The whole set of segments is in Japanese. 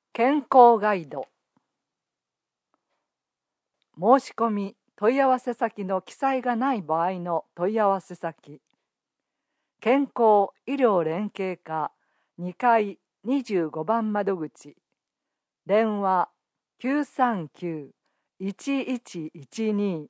健康ガイド。申し込み問い合わせ先の記載がない場合の問い合わせ先。健康医療連携課2階25番窓口。電話 939-1112。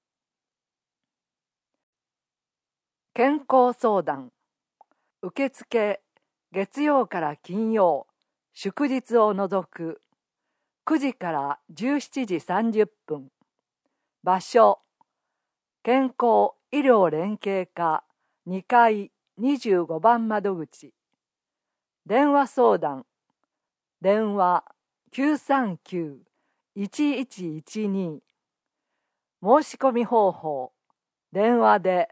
健康相談。受付月曜から金曜、祝日を除く9時から17時30分。場所健康医療連携課2階25番窓口。電話相談。電話 939-1112。申し込み方法。電話で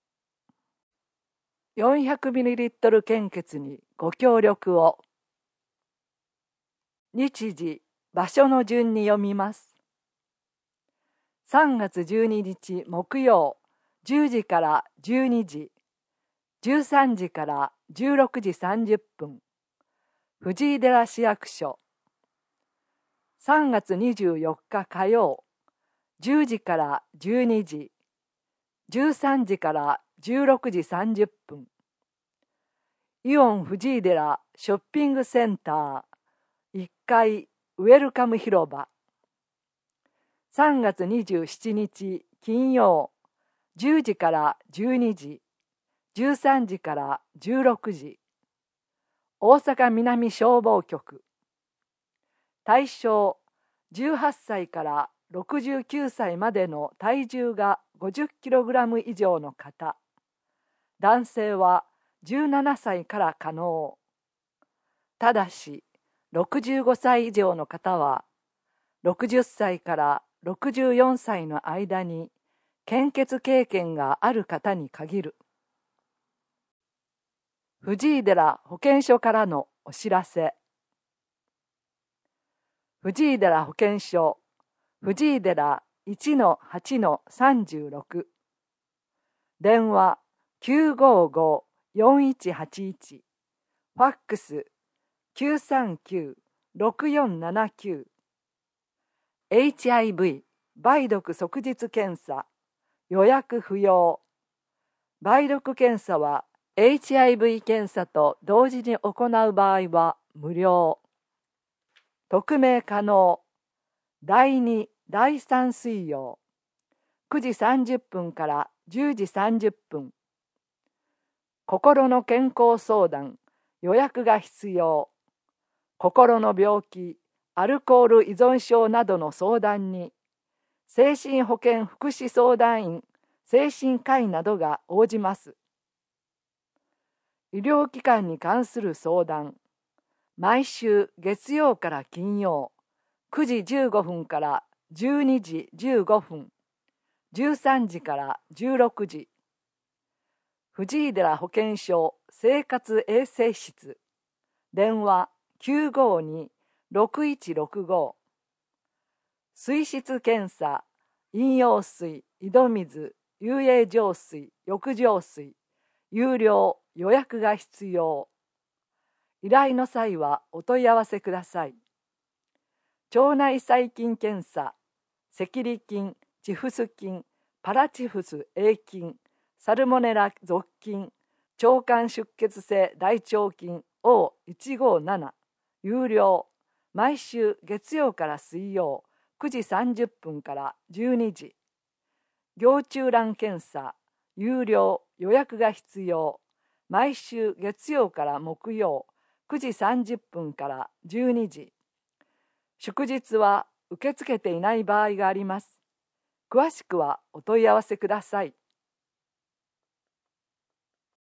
400ml 献血にご協力を。日時、場所の順に読みます。3月12日木曜、10時から12時、13時から16時30分、藤井寺市役所。3月24日火曜、10時から12時、13時から16時30分、イオン藤井寺ショッピングセンター1階ウェルカム広場。3月27日金曜、10時から12時、13時から16時、大阪南消防局。対象、18歳から69歳までの体重が 50kg 以上の方。男性は17歳から可能。ただし、65歳以上の方は、60歳から64歳の間に献血経験がある方に限る。藤井寺保健所からのお知らせ。藤井寺保健所、藤井寺 1-8-36。電話 955-4181。ファックス 939-6479。HIV 梅毒即日検査。予約不要。梅毒検査は HIV 検査と同時に行う場合は無料。匿名可能。第2、第3水曜。9時30分から10時30分。心の健康相談。予約が必要。心の病気、アルコール依存症などの相談に、精神保健福祉相談員、精神科医などが応じます。医療機関に関する相談。毎週月曜から金曜、9時15分から12時15分、13時から16時。藤井寺保健所生活衛生室。電話952-6165。水質検査、飲用水、井戸水、遊泳浄水、浴場水、有料、予約が必要。依頼の際はお問い合わせください。腸内細菌検査、赤痢菌、チフス菌、パラチフス A 菌、サルモネラ属菌、腸管出血性大腸菌 O157、有料。毎週月曜から水曜、9時30分から12時。行虫卵検査、有料、予約が必要。毎週月曜から木曜、9時30分から12時。祝日は受け付けていない場合があります。詳しくはお問い合わせください。